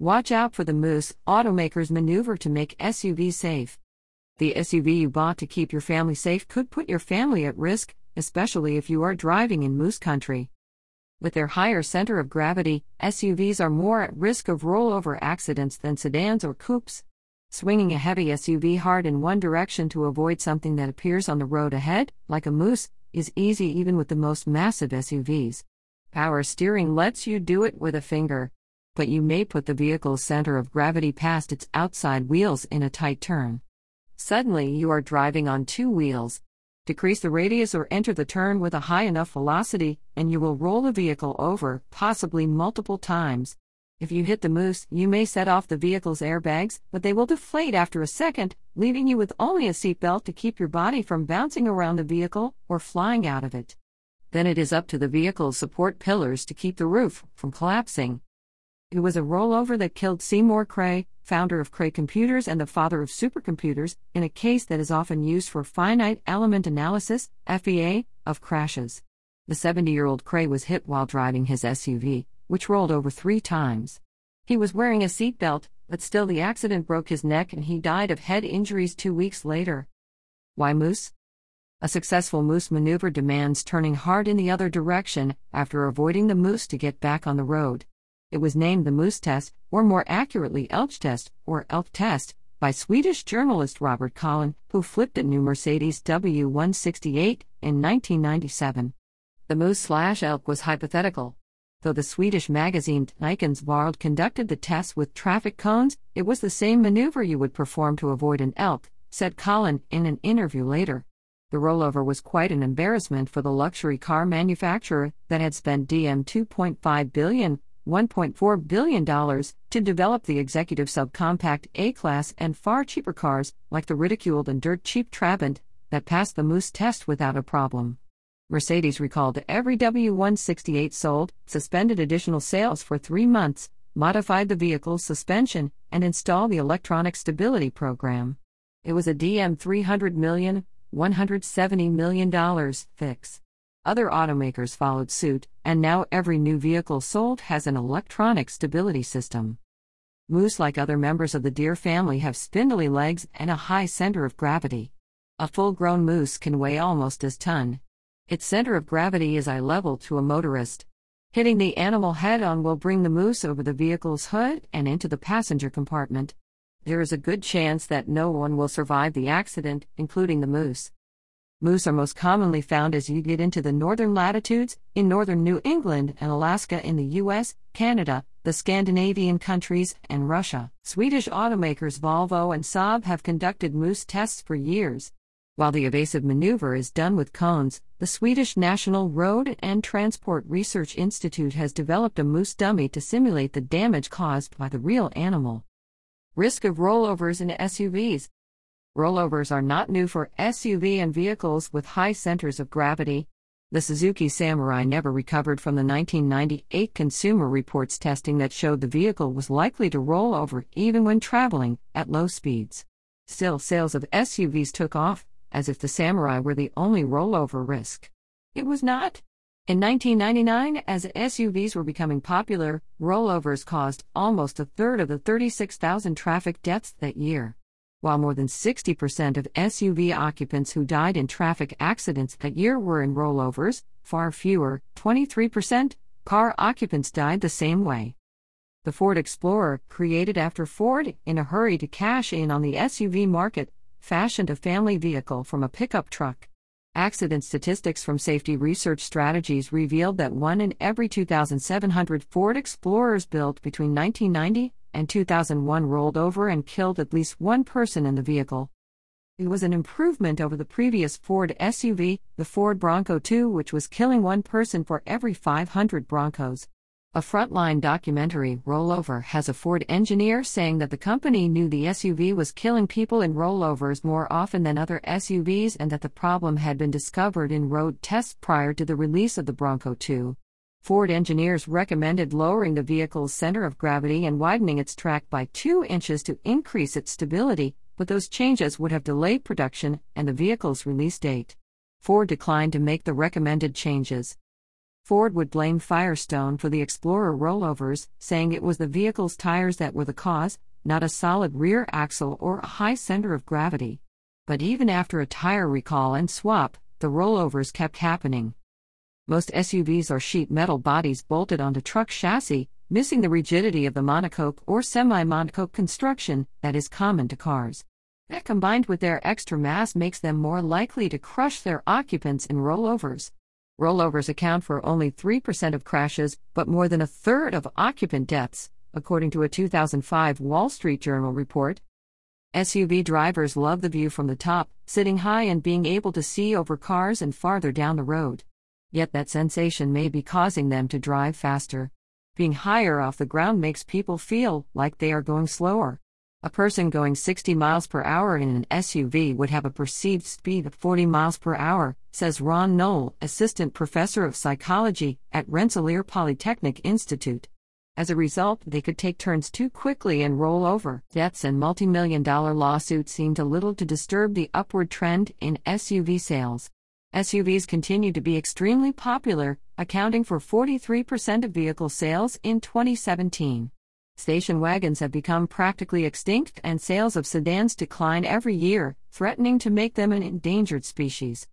Watch out for the moose. Automakers maneuver to make SUVs safe. The SUV you bought to keep your family safe could put your family at risk, especially if you are driving in moose country. With their higher center of gravity, SUVs are more at risk of rollover accidents than sedans or coupes. Swinging a heavy SUV hard in one direction to avoid something that appears on the road ahead, like a moose, is easy even with the most massive SUVs. Power steering lets you do it with a finger. But you may put the vehicle's center of gravity past its outside wheels in a tight turn. Suddenly you are driving on two wheels. Decrease the radius or enter the turn with a high enough velocity, and you will roll the vehicle over, possibly multiple times. If you hit the moose, you may set off the vehicle's airbags, but they will deflate after a second, leaving you with only a seatbelt to keep your body from bouncing around the vehicle or flying out of it. Then it is up to the vehicle's support pillars to keep the roof from collapsing. It was a rollover that killed Seymour Cray, founder of Cray Computers and the father of supercomputers, in a case that is often used for finite element analysis, FEA, of crashes. The 70-year-old Cray was hit while driving his SUV, which rolled over 3 times. He was wearing a seatbelt, but still the accident broke his neck and he died of head injuries 2 weeks later. Why moose? A successful moose maneuver demands turning hard in the other direction after avoiding the moose to get back on the road. It was named the Moose Test, or more accurately Elchtest, or Elk Test, by Swedish journalist Robert Collin, who flipped a new Mercedes W168 in 1997. The moose/elk was hypothetical. Though the Swedish magazine Nikens Varld conducted the tests with traffic cones, it was the same maneuver you would perform to avoid an elk, said Collin in an interview later. The rollover was quite an embarrassment for the luxury car manufacturer that had spent $2.5 billion, $1.4 billion, to develop the executive subcompact A-Class and far cheaper cars, like the ridiculed and dirt-cheap Trabant, that passed the Moose test without a problem. Mercedes recalled every W168 sold, suspended additional sales for 3 months, modified the vehicle's suspension, and installed the electronic stability program. It was a $300 million, $170 million fix. Other automakers followed suit, and now every new vehicle sold has an electronic stability system. Moose, like other members of the deer family, have spindly legs and a high center of gravity. A full-grown moose can weigh almost as ton. Its center of gravity is eye level to a motorist. Hitting the animal head-on will bring the moose over the vehicle's hood and into the passenger compartment. There is a good chance that no one will survive the accident, including the moose. Moose are most commonly found as you get into the northern latitudes, in northern New England and Alaska in the US, Canada, the Scandinavian countries, and Russia. Swedish automakers Volvo and Saab have conducted moose tests for years. While the evasive maneuver is done with cones, the Swedish National Road and Transport Research Institute has developed a moose dummy to simulate the damage caused by the real animal. Risk of rollovers in SUVs. Rollovers are not new for SUV and vehicles with high centers of gravity. The Suzuki Samurai never recovered from the 1998 Consumer Reports testing that showed the vehicle was likely to roll over even when traveling at low speeds. Still, sales of SUVs took off, as if the Samurai were the only rollover risk. It was not. In 1999, as SUVs were becoming popular, rollovers caused almost a third of the 36,000 traffic deaths that year. While more than 60% of SUV occupants who died in traffic accidents that year were in rollovers, far fewer, 23%, car occupants died the same way. The Ford Explorer, created after Ford, in a hurry to cash in on the SUV market, fashioned a family vehicle from a pickup truck. Accident statistics from Safety Research Strategies revealed that 1 in every 2,700 Ford Explorers built between 1990 and 2001 rolled over and killed at least one person in the vehicle. It was an improvement over the previous Ford SUV, the Ford Bronco 2, which was killing one person for every 500 Broncos. A Frontline documentary, Rollover, has a Ford engineer saying that the company knew the SUV was killing people in rollovers more often than other SUVs and that the problem had been discovered in road tests prior to the release of the Bronco 2. Ford engineers recommended lowering the vehicle's center of gravity and widening its track by 2 inches to increase its stability, but those changes would have delayed production and the vehicle's release date. Ford declined to make the recommended changes. Ford would blame Firestone for the Explorer rollovers, saying it was the vehicle's tires that were the cause, not a solid rear axle or a high center of gravity. But even after a tire recall and swap, the rollovers kept happening. Most SUVs are sheet metal bodies bolted onto truck chassis, missing the rigidity of the monocoque or semi-monocoque construction that is common to cars. That combined with their extra mass makes them more likely to crush their occupants in rollovers. Rollovers account for only 3% of crashes, but more than a third of occupant deaths, according to a 2005 Wall Street Journal report. SUV drivers love the view from the top, sitting high and being able to see over cars and farther down the road. Yet that sensation may be causing them to drive faster. Being higher off the ground makes people feel like they are going slower. A person going 60 miles per hour in an SUV would have a perceived speed of 40 miles per hour, says Ron Knoll, assistant professor of psychology at Rensselaer Polytechnic Institute. As a result, they could take turns too quickly and roll over. Deaths and multi-million-dollar lawsuits seem to little to disturb the upward trend in SUV sales. SUVs continue to be extremely popular, accounting for 43% of vehicle sales in 2017. Station wagons have become practically extinct and sales of sedans decline every year, threatening to make them an endangered species.